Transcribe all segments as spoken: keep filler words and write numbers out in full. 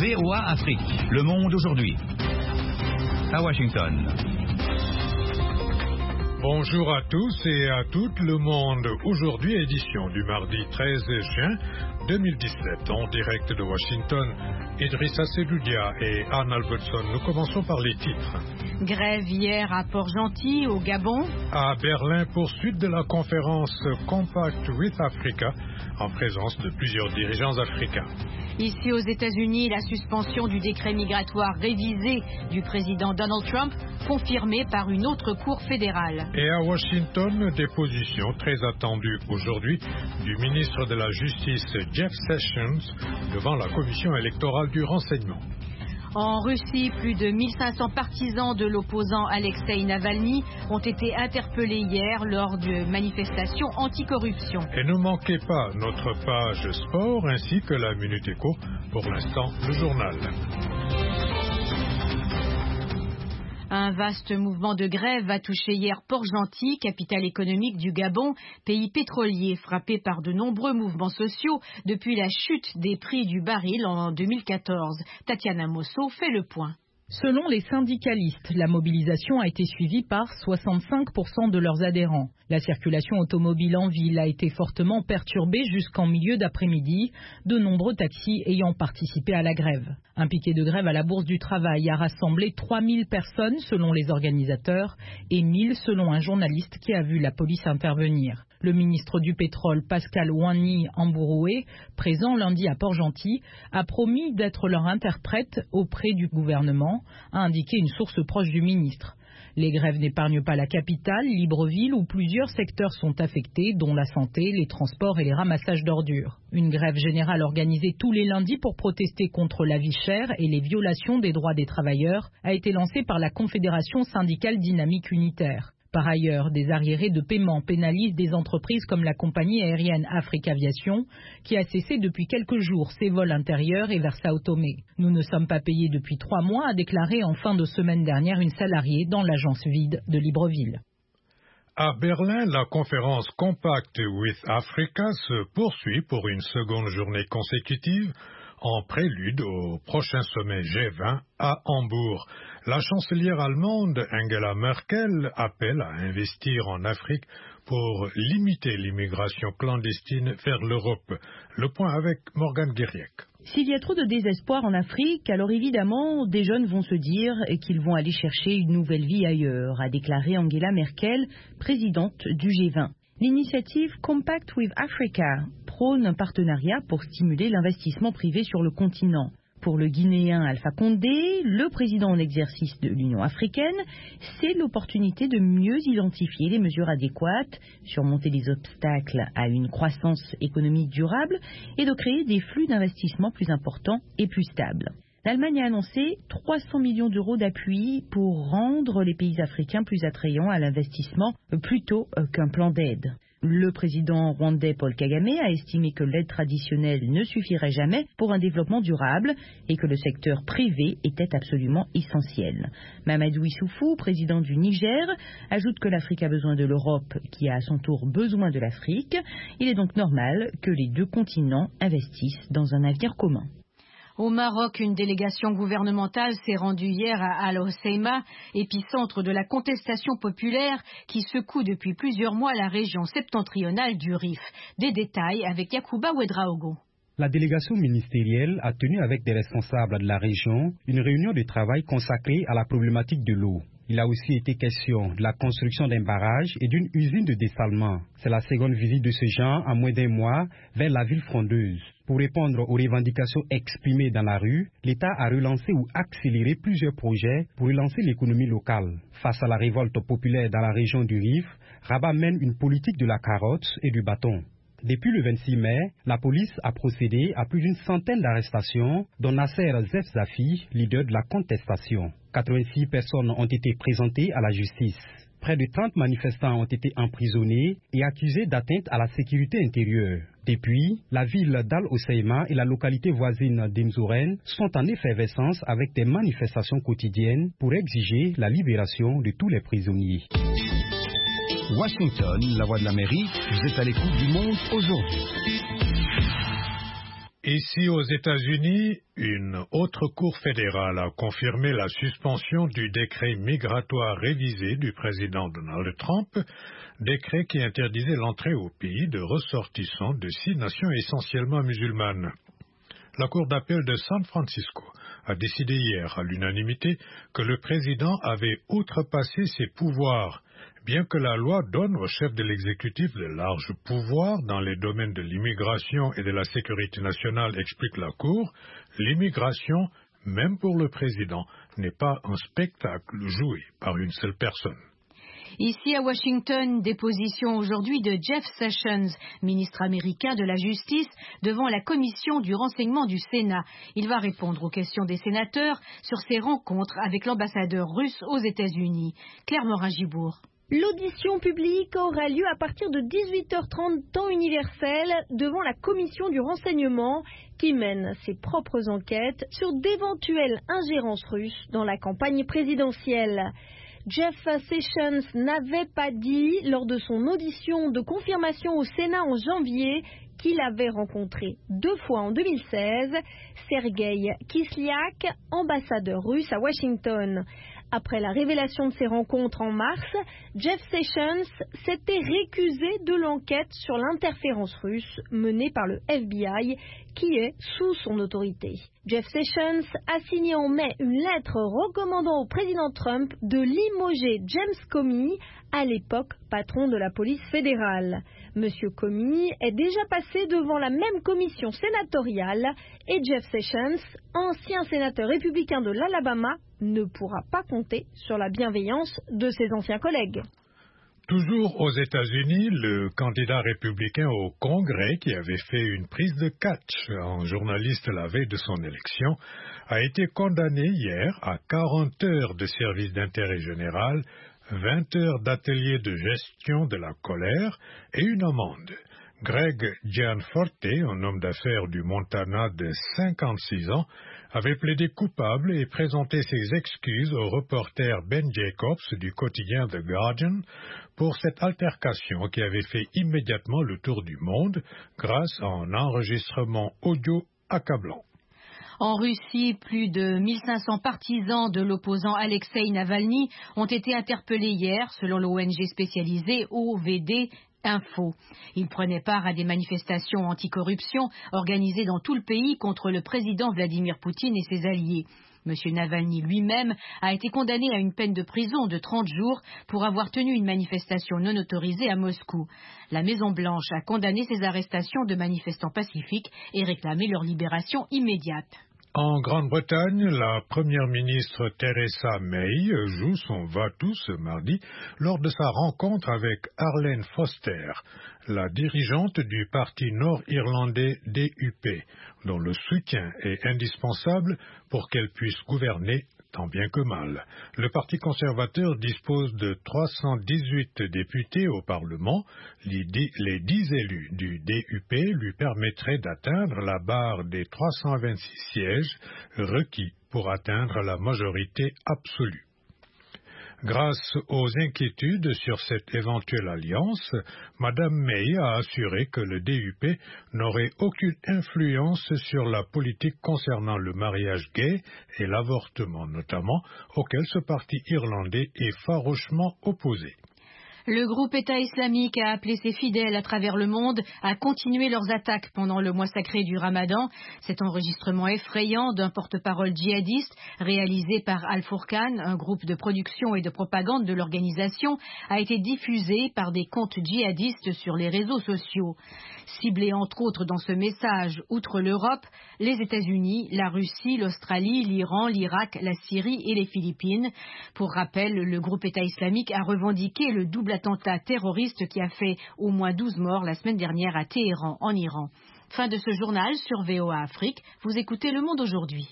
V O A Afrique. Le monde aujourd'hui. À Washington. Bonjour à tous et à toutes, Le Monde aujourd'hui, édition du mardi treize juin deux mille dix-sept, en direct de Washington. Idrissa Seloudia et Anne Albertson. Nous commençons par les titres. Grève hier à Port-Gentil, au Gabon. À Berlin, poursuite de la conférence Compact with Africa, en présence de plusieurs dirigeants africains. Ici aux États-Unis, la suspension du décret migratoire révisé du président Donald Trump, confirmée par une autre cour fédérale. Et à Washington, des positions très attendues aujourd'hui du ministre de la Justice Jeff Sessions devant la commission électorale du renseignement. En Russie, plus de mille cinq cents partisans de l'opposant Alexei Navalny ont été interpellés hier lors de manifestations anticorruption. Et ne manquez pas notre page sport ainsi que la Minute Éco. Pour l'instant, le journal. Un vaste mouvement de grève a touché hier Port-Gentil, capitale économique du Gabon, pays pétrolier frappé par de nombreux mouvements sociaux depuis la chute des prix du baril en deux mille quatorze. Tatiana Mosso fait le point. Selon les syndicalistes, la mobilisation a été suivie par soixante-cinq pour cent de leurs adhérents. La circulation automobile en ville a été fortement perturbée jusqu'en milieu d'après-midi, de nombreux taxis ayant participé à la grève. Un piquet de grève à la Bourse du Travail a rassemblé trois mille personnes selon les organisateurs et mille selon un journaliste qui a vu la police intervenir. Le ministre du Pétrole, Pascal Ouani Ambouroué, présent lundi à Port-Gentil, a promis d'être leur interprète auprès du gouvernement, a indiqué une source proche du ministre. Les grèves n'épargnent pas la capitale, Libreville, où plusieurs secteurs sont affectés, dont la santé, les transports et les ramassages d'ordures. Une grève générale organisée tous les lundis pour protester contre la vie chère et les violations des droits des travailleurs a été lancée par la Confédération syndicale dynamique unitaire. Par ailleurs, des arriérés de paiement pénalisent des entreprises comme la compagnie aérienne Afrique Aviation, qui a cessé depuis quelques jours ses vols intérieurs et vers Sao Tomé. Nous ne sommes pas payés depuis trois mois, a déclaré en fin de semaine dernière une salariée dans l'agence vide de Libreville. À Berlin, la conférence Compact with Africa se poursuit pour une seconde journée consécutive, en prélude au prochain sommet G vingt à Hambourg. La chancelière allemande Angela Merkel appelle à investir en Afrique pour limiter l'immigration clandestine vers l'Europe. Le point avec Morgane Guiriec. S'il y a trop de désespoir en Afrique, alors évidemment, des jeunes vont se dire qu'ils vont aller chercher une nouvelle vie ailleurs, a déclaré Angela Merkel, présidente du G vingt. L'initiative Compact with Africa prône un partenariat pour stimuler l'investissement privé sur le continent. Pour le Guinéen Alpha Condé, le président en exercice de l'Union africaine, c'est l'opportunité de mieux identifier les mesures adéquates, surmonter les obstacles à une croissance économique durable et de créer des flux d'investissement plus importants et plus stables. L'Allemagne a annoncé trois cents millions d'euros d'appui pour rendre les pays africains plus attrayants à l'investissement plutôt qu'un plan d'aide. Le président rwandais Paul Kagame a estimé que l'aide traditionnelle ne suffirait jamais pour un développement durable et que le secteur privé était absolument essentiel. Mamadou Issoufou, président du Niger, ajoute que l'Afrique a besoin de l'Europe qui a à son tour besoin de l'Afrique. Il est donc normal que les deux continents investissent dans un avenir commun. Au Maroc, une délégation gouvernementale s'est rendue hier à Al Hoceima, épicentre de la contestation populaire qui secoue depuis plusieurs mois la région septentrionale du Rif. Des détails avec Yacouba Ouedraogo. La délégation ministérielle a tenu avec des responsables de la région une réunion de travail consacrée à la problématique de l'eau. Il a aussi été question de la construction d'un barrage et d'une usine de dessalement. C'est la seconde visite de ce genre en moins d'un mois vers la ville frondeuse. Pour répondre aux revendications exprimées dans la rue, l'État a relancé ou accéléré plusieurs projets pour relancer l'économie locale. Face à la révolte populaire dans la région du Rif, Rabat mène une politique de la carotte et du bâton. Depuis le vingt-six mai, la police a procédé à plus d'une centaine d'arrestations, dont Nasser Zefzafi, leader de la contestation. quatre-vingt-six personnes ont été présentées à la justice. Près de trente manifestants ont été emprisonnés et accusés d'atteinte à la sécurité intérieure. Depuis, la ville d'Al Hoceima et la localité voisine d'Imzouren sont en effervescence avec des manifestations quotidiennes pour exiger la libération de tous les prisonniers. Washington, la voix de l'Amérique, vous êtes à l'écoute du monde aujourd'hui. Ici aux États-Unis, une autre cour fédérale a confirmé la suspension du décret migratoire révisé du président Donald Trump, décret qui interdisait l'entrée au pays de ressortissants de six nations essentiellement musulmanes. La Cour d'appel de San Francisco a décidé hier à l'unanimité que le président avait outrepassé ses pouvoirs. Bien que la loi donne au chef de l'exécutif de larges pouvoirs dans les domaines de l'immigration et de la sécurité nationale, explique la Cour, l'immigration, même pour le président, n'est pas un spectacle joué par une seule personne. Ici à Washington, déposition aujourd'hui de Jeff Sessions, ministre américain de la Justice, devant la commission du renseignement du Sénat. Il va répondre aux questions des sénateurs sur ses rencontres avec l'ambassadeur russe aux États-Unis. Claire Morin-Gibourg. L'audition publique aura lieu à partir de dix-huit heures trente temps universel devant la commission du renseignement qui mène ses propres enquêtes sur d'éventuelles ingérences russes dans la campagne présidentielle. Jeff Sessions n'avait pas dit lors de son audition de confirmation au Sénat en janvier qu'il avait rencontré deux fois en deux mille seize Sergueï Kislyak, ambassadeur russe à Washington. Après la révélation de ces rencontres en mars, Jeff Sessions s'était récusé de l'enquête sur l'interférence russe menée par le F B I, qui est sous son autorité. Jeff Sessions a signé en mai une lettre recommandant au président Trump de limoger James Comey, à l'époque patron de la police fédérale. Monsieur Comey est déjà passé devant la même commission sénatoriale et Jeff Sessions, ancien sénateur républicain de l'Alabama, ne pourra pas compter sur la bienveillance de ses anciens collègues. Toujours aux États-Unis, le candidat républicain au Congrès, qui avait fait une prise de catch en journaliste la veille de son élection, a été condamné hier à quarante heures de service d'intérêt général, vingt heures d'atelier de gestion de la colère et une amende. Greg Gianforte, un homme d'affaires du Montana de cinquante-six ans, avait plaidé coupable et présenté ses excuses au reporter Ben Jacobs du quotidien The Guardian pour cette altercation qui avait fait immédiatement le tour du monde grâce à un enregistrement audio accablant. En Russie, plus de mille cinq cents partisans de l'opposant Alexei Navalny ont été interpellés hier, selon l'O N G spécialisée O V D Info. Ils prenaient part à des manifestations anticorruption organisées dans tout le pays contre le président Vladimir Poutine et ses alliés. Monsieur Navalny lui-même a été condamné à une peine de prison de trente jours pour avoir tenu une manifestation non autorisée à Moscou. La Maison-Blanche a condamné ces arrestations de manifestants pacifiques et réclamé leur libération immédiate. En Grande-Bretagne, la première ministre Theresa May joue son va-tout ce mardi lors de sa rencontre avec Arlene Foster, la dirigeante du parti nord-irlandais D U P, dont le soutien est indispensable pour qu'elle puisse gouverner tant bien que mal. Le Parti conservateur dispose de trois cent dix-huit députés au Parlement. Les dix élus du D U P lui permettraient d'atteindre la barre des trois cent vingt-six sièges requis pour atteindre la majorité absolue. Grâce aux inquiétudes sur cette éventuelle alliance, Mme May a assuré que le D U P n'aurait aucune influence sur la politique concernant le mariage gay et l'avortement notamment, auquel ce parti irlandais est farouchement opposé. Le groupe État islamique a appelé ses fidèles à travers le monde à continuer leurs attaques pendant le mois sacré du Ramadan. Cet enregistrement effrayant d'un porte-parole djihadiste réalisé par Al-Furqan, un groupe de production et de propagande de l'organisation, a été diffusé par des comptes djihadistes sur les réseaux sociaux. Ciblés entre autres dans ce message, outre l'Europe, les États-Unis, la Russie, l'Australie, l'Iran, l'Irak, la Syrie et les Philippines. Pour rappel, le groupe État islamique a revendiqué le double attentat terroriste qui a fait au moins douze morts la semaine dernière à Téhéran, en Iran. Fin de ce journal sur V O A Afrique. Vous écoutez Le Monde aujourd'hui.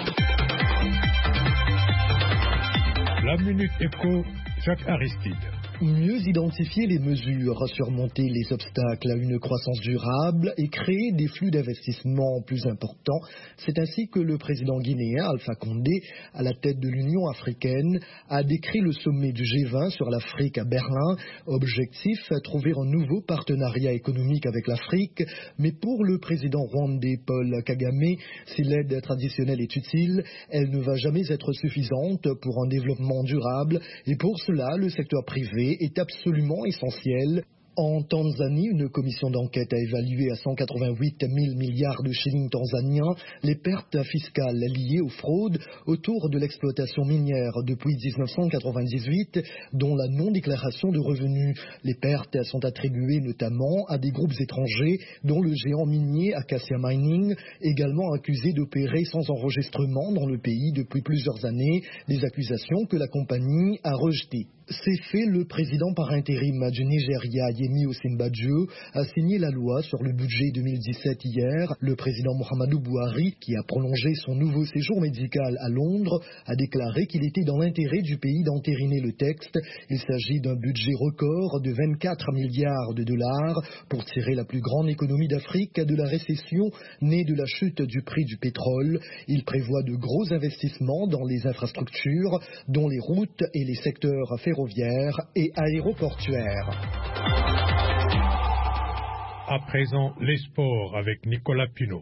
La Minute Éco, Jacques Aristide. Mieux identifier les mesures, surmonter les obstacles à une croissance durable et créer des flux d'investissement plus importants. C'est ainsi que le président guinéen Alpha Condé, à la tête de l'Union africaine, a décrit le sommet du G vingt sur l'Afrique à Berlin. Objectif, trouver un nouveau partenariat économique avec l'Afrique. Mais pour le président rwandais Paul Kagame, si l'aide traditionnelle est utile, elle ne va jamais être suffisante pour un développement durable. Et pour cela, le secteur privé est absolument essentiel. En Tanzanie, une commission d'enquête a évalué à cent quatre-vingt-huit mille milliards de shillings tanzaniens les pertes fiscales liées aux fraudes autour de l'exploitation minière depuis mille neuf cent quatre-vingt-dix-huit, dont la non-déclaration de revenus. Les pertes sont attribuées notamment à des groupes étrangers, dont le géant minier Acacia Mining, également accusé d'opérer sans enregistrement dans le pays depuis plusieurs années, des accusations que la compagnie a rejetées. C'est fait, le président par intérim du Nigeria, Yemi Osinbajo, a signé la loi sur le budget deux mille dix-sept hier. Le président Muhammadu Buhari, qui a prolongé son nouveau séjour médical à Londres, a déclaré qu'il était dans l'intérêt du pays d'entériner le texte. Il s'agit d'un budget record de vingt-quatre milliards de dollars pour tirer la plus grande économie d'Afrique de la récession née de la chute du prix du pétrole. Il prévoit de gros investissements dans les infrastructures, dont les routes et les secteurs ferroviaires et aéroportuaires. À présent, les sports avec Nicolas Pinault.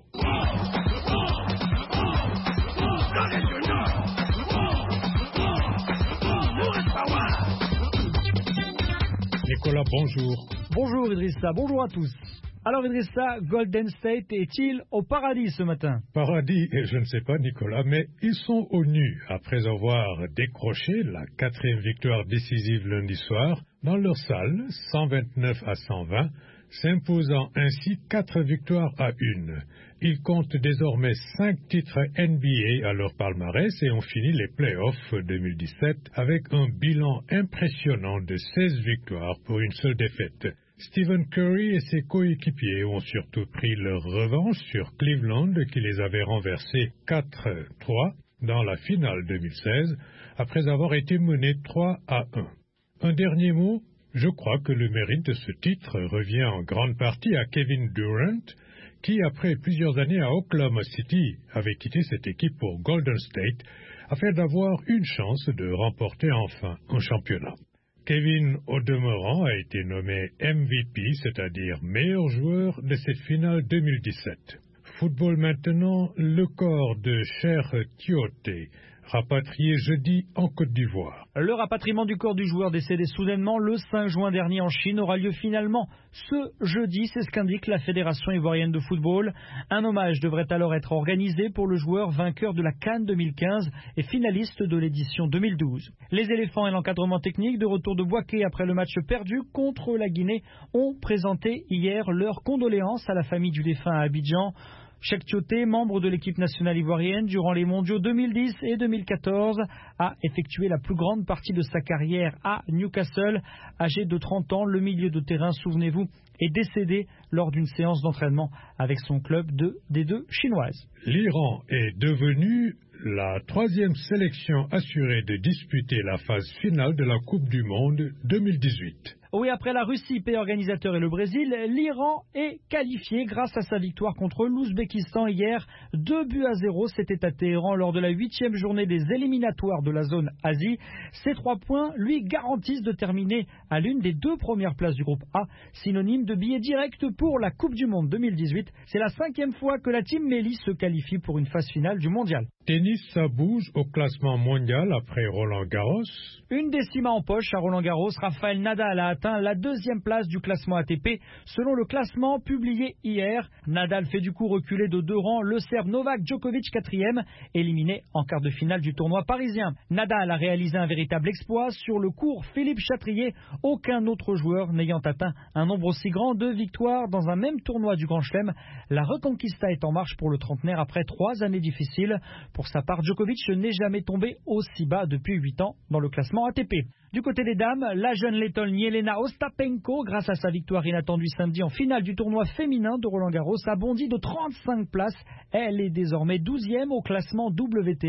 Nicolas, bonjour. Bonjour Idrissa, bonjour à tous. Alors Idrissa, Golden State est-il au paradis ce matin? Paradis, je ne sais pas Nicolas, mais ils sont au nu après avoir décroché la quatrième victoire décisive lundi soir dans leur salle, cent vingt-neuf à cent vingt, s'imposant ainsi quatre victoires à une. Ils comptent désormais cinq titres N B A à leur palmarès et ont fini les playoffs deux mille dix-sept avec un bilan impressionnant de seize victoires pour une seule défaite. Stephen Curry et ses coéquipiers ont surtout pris leur revanche sur Cleveland qui les avait renversés quatre trois dans la finale deux mille seize après avoir été menés trois à un. Un dernier mot, je crois que le mérite de ce titre revient en grande partie à Kevin Durant qui, après plusieurs années à Oklahoma City, avait quitté cette équipe pour Golden State afin d'avoir une chance de remporter enfin un championnat. Kevin, au demeurant, a été nommé M V P, c'est-à-dire meilleur joueur de cette finale deux mille dix-sept. Football maintenant, le corps de Cher Tioté, rapatrié jeudi en Côte d'Ivoire. Le rapatriement du corps du joueur décédé soudainement le cinq juin dernier en Chine aura lieu finalement ce jeudi, c'est ce qu'indique la Fédération ivoirienne de football. Un hommage devrait alors être organisé pour le joueur vainqueur de la CAN deux mille quinze et finaliste de l'édition deux mille douze. Les éléphants et l'encadrement technique de retour de Bouaké après le match perdu contre la Guinée ont présenté hier leurs condoléances à la famille du défunt à Abidjan. Cheikh Tioté, membre de l'équipe nationale ivoirienne durant les mondiaux deux mille dix et deux mille quatorze, a effectué la plus grande partie de sa carrière à Newcastle. Âgé de trente ans, le milieu de terrain, souvenez-vous, est décédé lors d'une séance d'entraînement avec son club de D deux chinoise. L'Iran est devenu la troisième sélection assurée de disputer la phase finale de la Coupe du Monde deux mille dix-huit. Oui, après la Russie, pays organisateur, et le Brésil, l'Iran est qualifié grâce à sa victoire contre l'Ouzbékistan hier. Deux buts à zéro, c'était à Téhéran lors de la huitième journée des éliminatoires de la zone Asie. Ces trois points lui garantissent de terminer à l'une des deux premières places du groupe A, synonyme de billet direct pour la Coupe du Monde deux mille dix-huit. C'est la cinquième fois que la team Méli se qualifie pour une phase finale du mondial. Tennis, ça bouge au classement mondial après Roland Garros. Une décima en poche à Roland Garros, Rafael Nadal a atteint la deuxième place du classement A T P. Selon le classement publié hier, Nadal fait du coup reculer de deux rangs le Serbe Novak Djokovic quatrième, éliminé en quart de finale du tournoi parisien. Nadal a réalisé un véritable exploit sur le court Philippe Chatrier, aucun autre joueur n'ayant atteint un nombre aussi grand de victoires dans un même tournoi du Grand Chelem. La Reconquista est en marche pour le trentenaire après trois années difficiles. Pour sa part, Djokovic n'est jamais tombé aussi bas depuis huit ans dans le classement A T P. Du côté des dames, la jeune Lettonne Jelena Ostapenko, grâce à sa victoire inattendue samedi en finale du tournoi féminin de Roland Garros, a bondi de trente-cinq places. Elle est désormais douzième au classement W T A.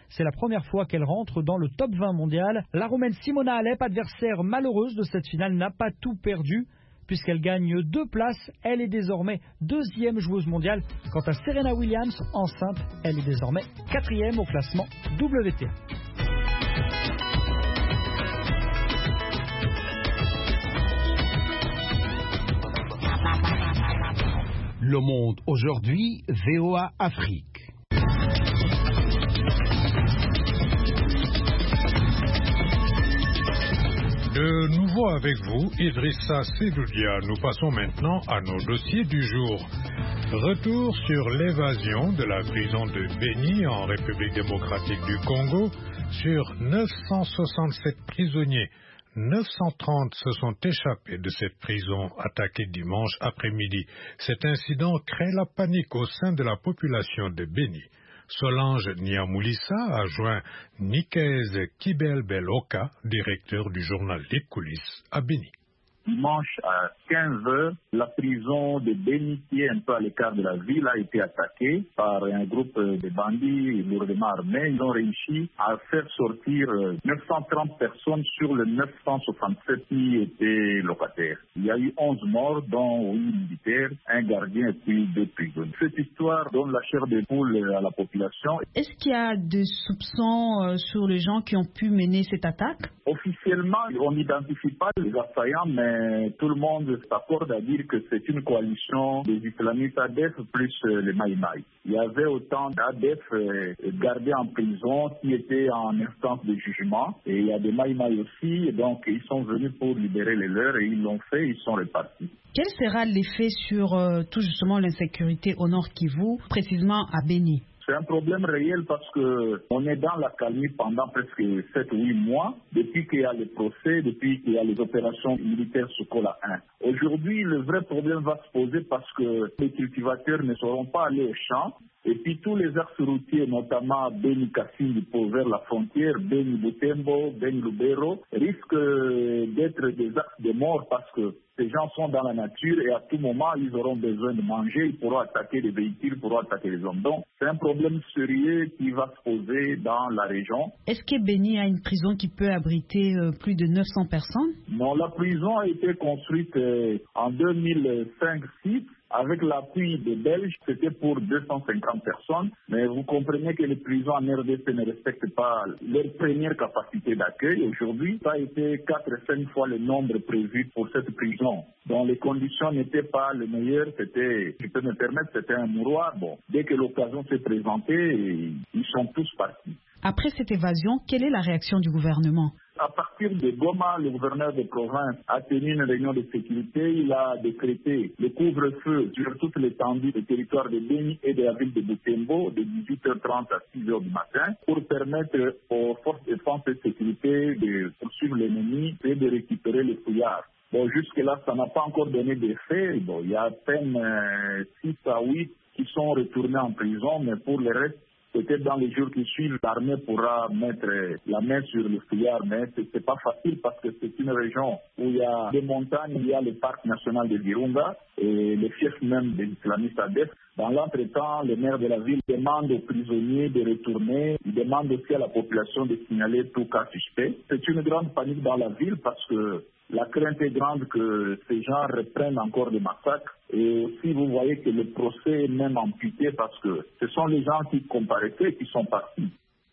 C'est la première fois qu'elle rentre dans le top vingt mondial. La Roumaine Simona Halep, adversaire malheureuse de cette finale, n'a pas tout perdu. Puisqu'elle gagne deux places, elle est désormais deuxième joueuse mondiale. Quant à Serena Williams, enceinte, elle est désormais quatrième au classement W T A. Le Monde aujourd'hui, V O A Afrique. De nouveau avec vous, Idrissa Seloudia. Nous passons maintenant à nos dossiers du jour. Retour sur l'évasion de la prison de Beni en République démocratique du Congo. Sur neuf cent soixante-sept prisonniers, neuf cent trente se sont échappés de cette prison attaquée dimanche après-midi. Cet incident crée la panique au sein de la population de Beni. Solange Niamoulissa a joint Nikez Kibelbeloka, directeur du journal Les Coulisses à Beni. Dimanche à quinze heures, la prison de Beni, qui est un peu à l'écart de la ville, a été attaquée par un groupe de bandits lourdement armés. Ils ont réussi à faire sortir neuf cent trente personnes sur les neuf cent soixante-sept qui étaient locataires. Il y a eu onze morts, dont huit militaires, un gardien et puis deux prisonniers. Cette histoire donne la chair de poule à la population. Est-ce qu'il y a des soupçons sur les gens qui ont pu mener cette attaque? Officiellement, on n'identifie pas les assaillants, mais tout le monde s'accorde à dire que c'est une coalition des islamistes A D F plus les Maïmaï. Il y avait autant d'A D F gardés en prison qui étaient en instance de jugement, et il y a des Maïmaï aussi, et donc ils sont venus pour libérer les leurs et ils l'ont fait, ils sont repartis. Quel sera l'effet sur euh, tout justement l'insécurité au Nord Kivu, précisément à Beni? C'est un problème réel parce que on est dans la calmie pendant presque sept ou huit mois, depuis qu'il y a les procès, depuis qu'il y a les opérations militaires Sokola un. Aujourd'hui, le vrai problème va se poser parce que les cultivateurs ne sauront pas aller au champ. Et puis tous les axes routiers, notamment Beni Kasindi pour vers la frontière, Beni Butembo, Beni Lubero, risquent d'être des axes de mort parce que ces gens sont dans la nature et à tout moment, ils auront besoin de manger, ils pourront attaquer les véhicules, ils pourront attaquer les hommes. Donc, c'est un problème sérieux qui va se poser dans la région. Est-ce que Beni a une prison qui peut abriter euh, plus de neuf cents personnes? Non, la prison a été construite euh, en deux mille cinq six. Avec l'appui des Belges, c'était pour deux cent cinquante personnes. Mais vous comprenez que les prisons en R D C ne respectent pas leur première capacité d'accueil. Aujourd'hui, ça a été quatre à cinq fois le nombre prévu pour cette prison. Donc les conditions n'étaient pas les meilleures. C'était, je peux me permettre, c'était un mouroir. Bon, dès que l'occasion s'est présentée, ils sont tous partis. Après cette évasion, quelle est la réaction du gouvernement? À partir de Goma, le gouverneur de province a tenu une réunion de sécurité. Il a décrété le couvre-feu sur toute l'étendue du territoire de Beni et de la ville de Butembo de dix-huit heures trente à six heures du matin pour permettre aux forces de défense et de sécurité de poursuivre l'ennemi et de récupérer les fouillards. Bon, jusque-là, ça n'a pas encore donné d'effet. Bon, il y a à peine euh, six à huit qui sont retournés en prison, mais pour le reste, peut-être dans les jours qui suivent, l'armée pourra mettre la main sur le fouillard, mais ce n'est pas facile parce que c'est une région où il y a des montagnes, il y a le parc national de Virunga et le fief même des islamistes A D F. Dans l'entretemps, le maire de la ville demande aux prisonniers de retourner. Il demande aussi à la population de signaler tout cas suspect. C'est une grande panique dans la ville parce que la crainte est grande que ces gens reprennent encore des massacres. Et aussi, vous voyez que le procès est même amputé parce que ce sont les gens qui comparaissaient qui sont partis.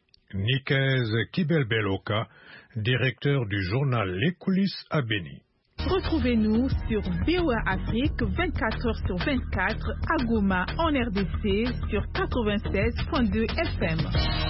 Nikez Kibelbeloka, directeur du journal Les Coulisses à Beni. Retrouvez-nous sur V O A Afrique vingt-quatre heures sur vingt-quatre à Goma en R D C sur quatre-vingt-seize point deux F M.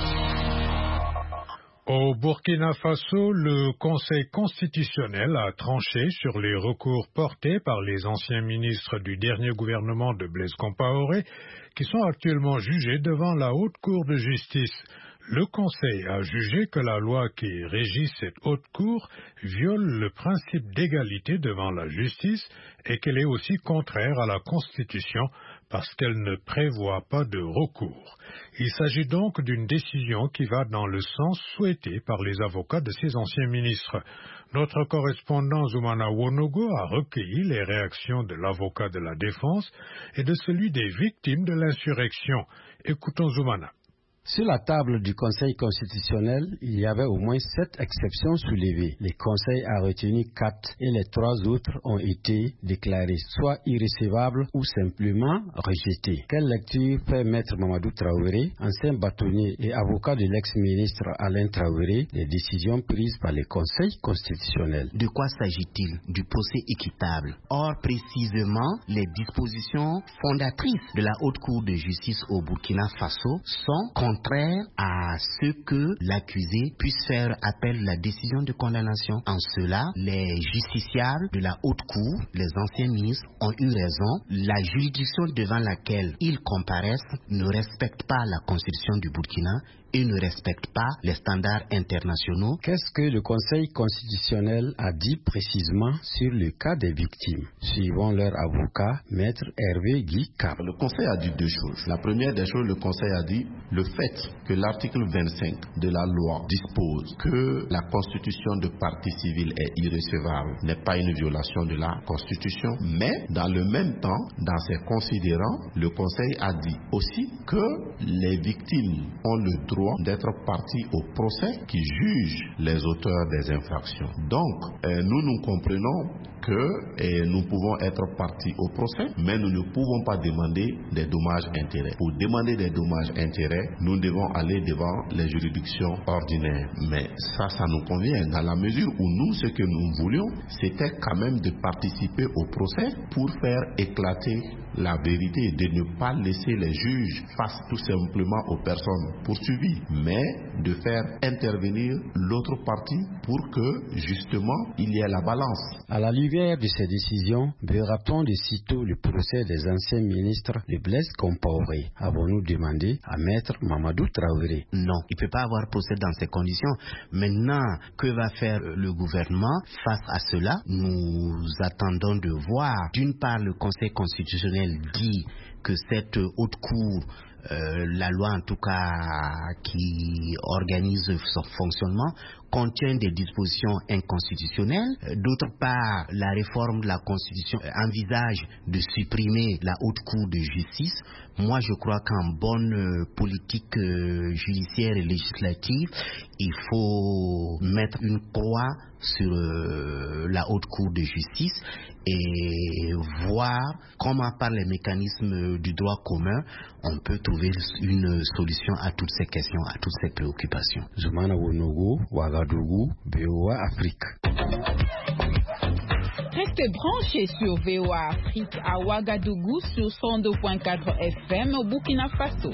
Au Burkina Faso, le Conseil constitutionnel a tranché sur les recours portés par les anciens ministres du dernier gouvernement de Blaise Compaoré, qui sont actuellement jugés devant la Haute Cour de justice. Le Conseil a jugé que la loi qui régit cette haute cour viole le principe d'égalité devant la justice et qu'elle est aussi contraire à la Constitution parce qu'elle ne prévoit pas de recours. Il s'agit donc d'une décision qui va dans le sens souhaité par les avocats de ces anciens ministres. Notre correspondant Zoumana Wonogo a recueilli les réactions de l'avocat de la défense et de celui des victimes de l'insurrection. Écoutons Zoumana. Sur la table du Conseil constitutionnel, il y avait au moins sept exceptions soulevées. Le Conseil a retenu quatre et les trois autres ont été déclarées soit irrécevables ou simplement rejetées. Quelle lecture fait Maître Mamadou Traoré, ancien bâtonnier et avocat de l'ex-ministre Alain Traoré, des décisions prises par le Conseil constitutionnel? De quoi s'agit-il? Du procès équitable. Or, précisément, les dispositions fondatrices de la Haute Cour de justice au Burkina Faso sont contraire à ce que l'accusé puisse faire appel à la décision de condamnation. En cela, les justiciables de la haute cour, les anciens ministres, ont eu raison. La juridiction devant laquelle ils comparaissent ne respecte pas la constitution du Burkina et ne respecte pas les standards internationaux. Qu'est-ce que le Conseil constitutionnel a dit précisément sur le cas des victimes? Suivant leur avocat, Maître Hervé Guy Cap. Le Conseil a dit deux choses. La première des choses, le Conseil a dit le fait que l'article vingt-cinq de la loi dispose que la constitution de partie civile est irrécevable n'est pas une violation de la Constitution, mais dans le même temps, dans ses considérants, le Conseil a dit aussi que les victimes ont le droit d'être partie au procès qui juge les auteurs des infractions. Donc, euh, nous nous comprenons que euh, nous pouvons être partie au procès, mais nous ne pouvons pas demander des dommages-intérêts. Pour demander des dommages-intérêts, nous devons aller devant les juridictions ordinaires. Mais ça, ça nous convient, dans la mesure où nous, ce que nous voulions, c'était quand même de participer au procès pour faire éclater la vérité, de ne pas laisser les juges face tout simplement aux personnes poursuivies, mais de faire intervenir l'autre partie pour que, justement, il y ait la balance. À la lumière de ces décisions, verra-t-on de sitôt le procès des anciens ministres de Blaise Compaoré? Avons-nous demandé à Maître Mamadou Traoré? Non, il ne peut pas avoir procès dans ces conditions. Maintenant, que va faire le gouvernement face à cela? Nous attendons de voir. D'une part, le Conseil constitutionnel dit que cette haute cour, euh, la loi en tout cas qui organise son fonctionnement, contient des dispositions inconstitutionnelles. D'autre part, la réforme de la Constitution envisage de supprimer la haute cour de justice. Moi, je crois qu'en bonne politique judiciaire et législative, il faut mettre une croix sur euh, la haute cour de justice et voir comment, par les mécanismes du droit commun, on peut trouver une solution à toutes ces questions, à toutes ces préoccupations. Zoumana Wonogo, Ouagadougou, V O A Afrique. Restez branchés sur V O A Afrique à Ouagadougou sur cent deux virgule quatre F M au Burkina Faso.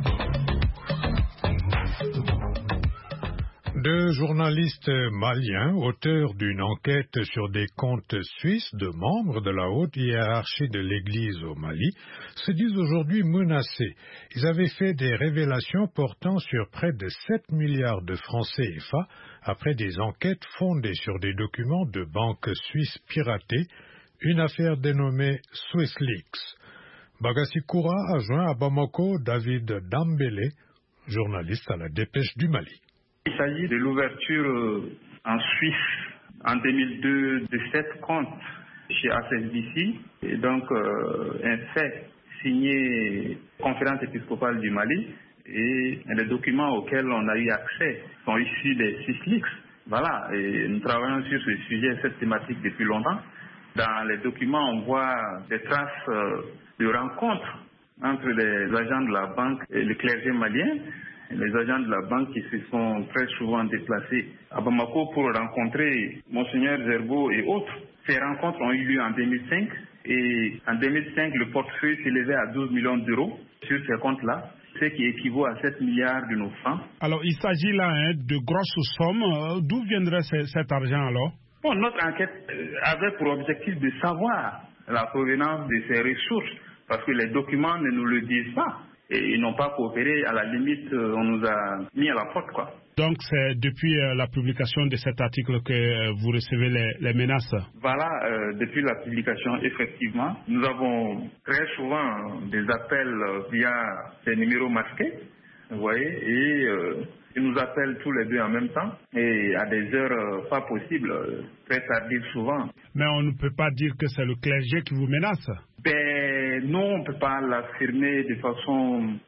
Deux journalistes maliens, auteurs d'une enquête sur des comptes suisses de membres de la haute hiérarchie de l'Église au Mali, se disent aujourd'hui menacés. Ils avaient fait des révélations portant sur près de sept milliards de francs C F A après des enquêtes fondées sur des documents de banques suisses piratées, une affaire dénommée SwissLeaks. Bagassi Koura a joint à Bamako David Dambélé, journaliste à la Dépêche du Mali. Il s'agit de l'ouverture en Suisse en deux mille deux de sept comptes chez H S B C. Et donc, euh, un fait signé Conférence épiscopale du Mali. Et les documents auxquels on a eu accès sont issus des SwissLeaks. Voilà, et nous travaillons sur ce sujet, cette thématique depuis longtemps. Dans les documents, on voit des traces de rencontres entre les agents de la banque et le clergé malien. Les agents de la banque qui se sont très souvent déplacés à Bamako pour rencontrer Monseigneur Zerbo et autres. Ces rencontres ont eu lieu en deux mille cinq et en deux mille cinq, le portefeuille s'élevait à douze millions d'euros sur ces comptes-là, ce qui équivaut à sept milliards de nos francs. Alors, il s'agit là hein, de grosses sommes. D'où viendrait c- cet argent alors? Bon, notre enquête avait pour objectif de savoir la provenance de ces ressources parce que les documents ne nous le disent pas. Et ils n'ont pas coopéré, à la limite, on nous a mis à la porte, quoi. Donc c'est depuis euh, la publication de cet article que euh, vous recevez les, les menaces? Voilà, euh, depuis la publication, effectivement. Nous avons très souvent des appels via des numéros masqués, vous voyez, et euh, ils nous appellent tous les deux en même temps, et à des heures euh, pas possibles, euh, très tardives souvent. Mais on ne peut pas dire que c'est le clergé qui vous menace? Ben non, on ne peut pas l'affirmer de façon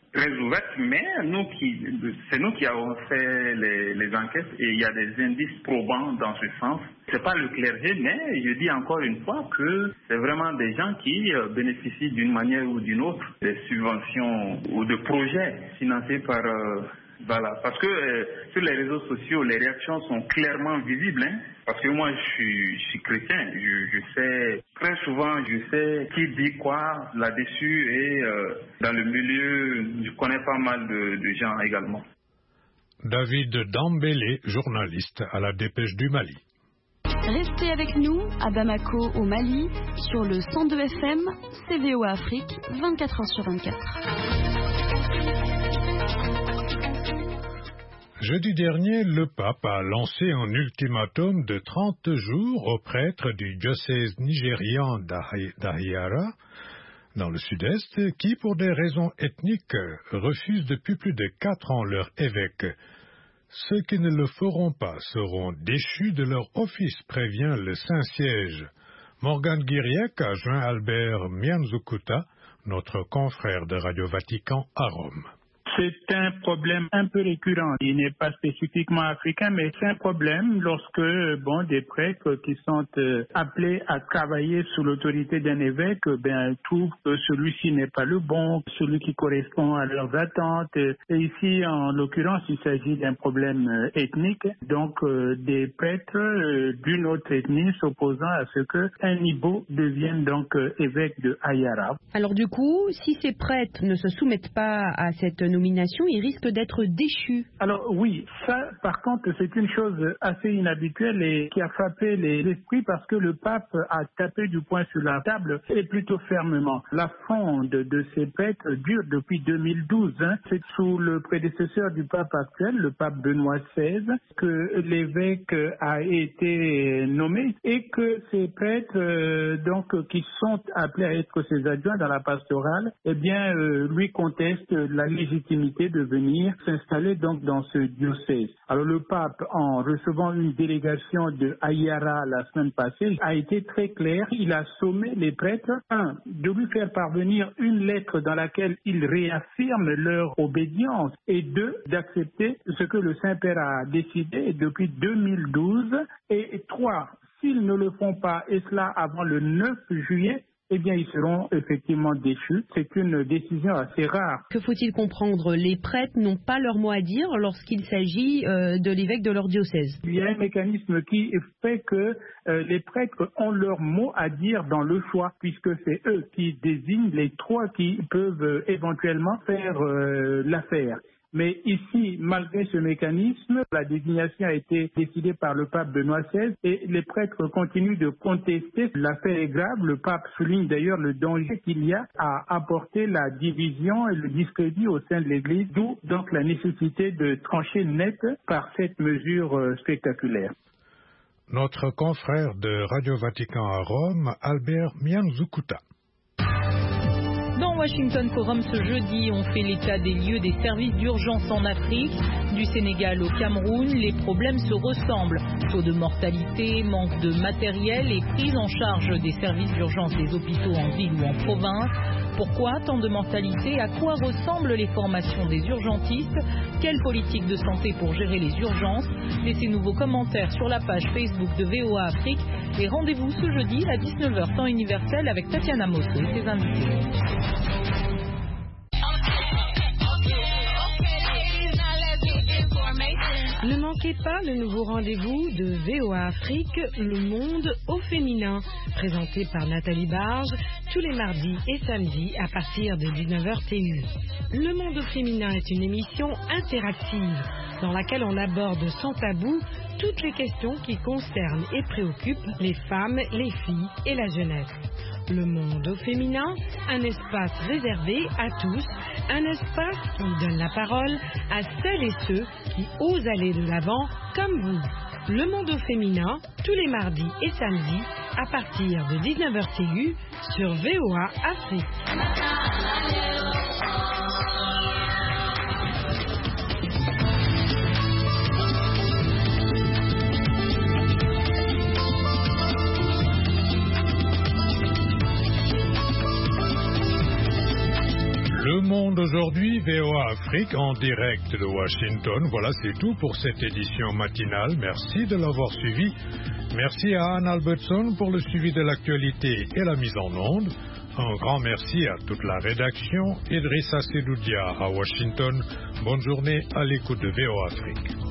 très ouverte, mais nous qui, c'est nous qui avons fait les, les enquêtes et il y a des indices probants dans ce sens. C'est pas le clergé, mais je dis encore une fois que c'est vraiment des gens qui bénéficient d'une manière ou d'une autre des subventions ou de projets financés par... Euh, Voilà, parce que euh, sur les réseaux sociaux, les réactions sont clairement visibles. Hein, parce que moi, je suis, je suis chrétien. Je, je sais, très souvent, je sais qui dit quoi là-dessus. Et euh, dans le milieu, je connais pas mal de, de gens également. David Dambélé, journaliste à la Dépêche du Mali. Restez avec nous à Bamako, au Mali, sur le cent deux F M, C V O A Afrique, vingt-quatre heures sur vingt-quatre. Jeudi dernier, le pape a lancé un ultimatum de trente jours aux prêtres du diocèse nigérian d'Ahhiara, dans le sud-est, qui, pour des raisons ethniques, refusent depuis plus de quatre ans leur évêque. Ceux qui ne le feront pas seront déchus de leur office, prévient le Saint-Siège. Morgane Guiriec a joint Albert Mianzukuta, notre confrère de Radio Vatican à Rome. C'est un problème un peu récurrent. Il n'est pas spécifiquement africain, mais c'est un problème lorsque bon, des prêtres qui sont euh, appelés à travailler sous l'autorité d'un évêque ben, trouvent que celui-ci n'est pas le bon, celui qui correspond à leurs attentes. Et ici, en l'occurrence, il s'agit d'un problème euh, ethnique. Donc, euh, des prêtres euh, d'une autre ethnie s'opposant à ce qu'un Ibo devienne donc euh, évêque de Ahhiara. Alors du coup, si ces prêtres ne se soumettent pas à cette nomination, ils risquent d'être déchus. Alors oui, ça par contre c'est une chose assez inhabituelle et qui a frappé les esprits parce que le pape a tapé du poing sur la table et plutôt fermement. La fronde de ces prêtres dure depuis deux mille douze. Hein. C'est sous le prédécesseur du pape actuel, le pape Benoît seize, que l'évêque a été nommé et que ces prêtres euh, donc qui sont appelés à être ses adjoints dans la pastorale, eh bien euh, lui contestent la légitimité de venir s'installer donc dans ce diocèse. Alors le pape, en recevant une délégation de Ahhiara la semaine passée, a été très clair. Il a sommé les prêtres, un, de lui faire parvenir une lettre dans laquelle ils réaffirment leur obédience et deux, d'accepter ce que le Saint-Père a décidé depuis deux mille douze et trois, s'ils ne le font pas, et cela avant le neuf juillet, eh bien, ils seront effectivement déchus. C'est une décision assez rare. Que faut-il comprendre? Les prêtres n'ont pas leur mot à dire lorsqu'il s'agit euh, de l'évêque de leur diocèse. Il y a un mécanisme qui fait que euh, les prêtres ont leur mot à dire dans le choix, puisque c'est eux qui désignent les trois qui peuvent euh, éventuellement faire euh, l'affaire. Mais ici, malgré ce mécanisme, la désignation a été décidée par le pape Benoît seize et les prêtres continuent de contester. L'affaire est grave. Le pape souligne d'ailleurs le danger qu'il y a à apporter la division et le discrédit au sein de l'Église, d'où donc la nécessité de trancher net par cette mesure spectaculaire. Notre confrère de Radio Vatican à Rome, Albert Mianzukuta. Dans Washington Forum ce jeudi, on fait l'état des lieux des services d'urgence en Afrique. Du Sénégal au Cameroun, les problèmes se ressemblent. Taux de mortalité, manque de matériel et prise en charge des services d'urgence des hôpitaux en ville ou en province. Pourquoi tant de mortalité? À quoi ressemblent les formations des urgentistes? Quelle politique de santé pour gérer les urgences? Laissez-nous vos commentaires sur la page Facebook de V O A Afrique et rendez-vous ce jeudi à dix-neuf heures temps universel avec Tatiana Mosso et ses invités. Ne manquez pas le nouveau rendez-vous de V O A Afrique, le monde au féminin, présenté par Nathalie Barge, tous les mardis et samedis à partir de dix-neuf heures T U. Le monde au féminin est une émission interactive dans laquelle on aborde sans tabou toutes les questions qui concernent et préoccupent les femmes, les filles et la jeunesse. Le monde au féminin, un espace réservé à tous, un espace qui donne la parole à celles et ceux qui osent aller de l'avant comme vous. Le monde au féminin, tous les mardis et samedis à partir de dix-neuf heures T U sur V O A Afrique. Le monde aujourd'hui. aujourd'hui, V O A Afrique en direct de Washington. Voilà, c'est tout pour cette édition matinale. Merci de l'avoir suivi. Merci à Anne Albertson pour le suivi de l'actualité et la mise en onde. Un grand merci à toute la rédaction. Idrissa Sedoudia à Washington. Bonne journée à l'écoute de V O A Afrique.